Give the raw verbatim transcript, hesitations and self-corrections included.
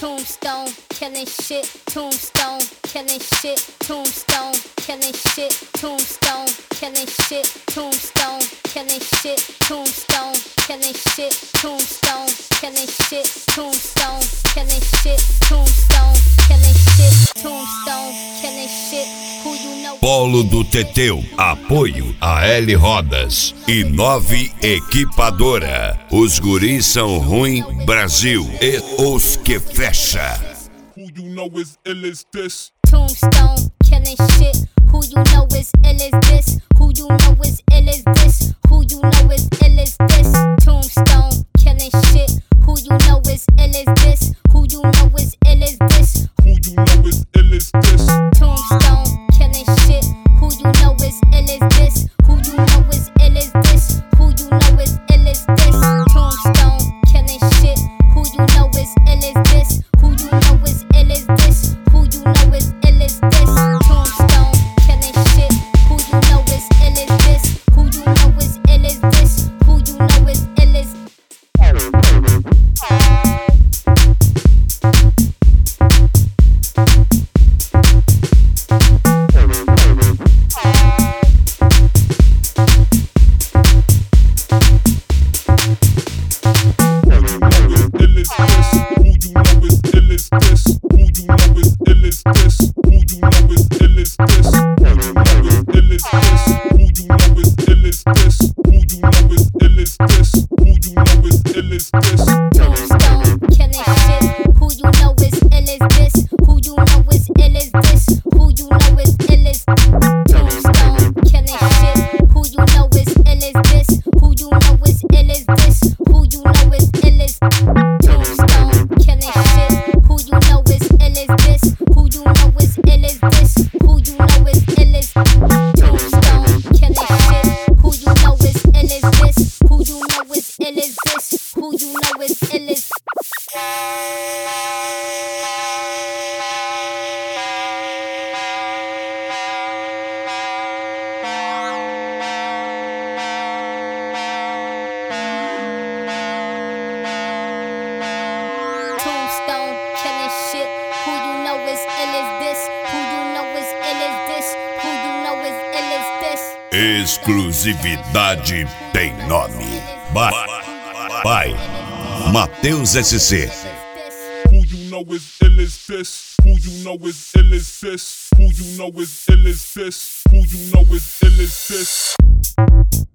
Tombstone, killing shit. Tombstone, killing shit. Tombstone, killing shit. Tombstone, killing shit. Tombstone, killing shit. Tombstone, killing shit. Tombstone, killing shit. Tombstone, killing shit. Tombstone, killing shit. Tombstone, killing shit. Who you know? Polo do Teteu, apoio a L Rodas e Nove Equipadora. Os guris são ruim Brasil e os que fecha. Who you know is ill as this? Tombstone, killing shit. Who you know is ill as this? Who you know is ill as this? Who you know is ill as this? Tombstone, killing shit. Who you know is ill as this? Who you know is ill as this? Who you know is ill as this? Tombstone, killing shit. Who you know is ill as this? Who you know is ill as this? Who you know is ill as this? Tombstone, killing shit. Who you know is ill as this? Who you know is ill as this? Who you know is ill as this? Tombstone, killing shit. Who you know is ill as this? Who you know is ill as this? Who you know is ill as Exclusividade tem nome. Vai, vai, Matheus S C. Who you know is ill as this? Who you know is ill as this? Who you know is ill as this? Who you know is ill as this?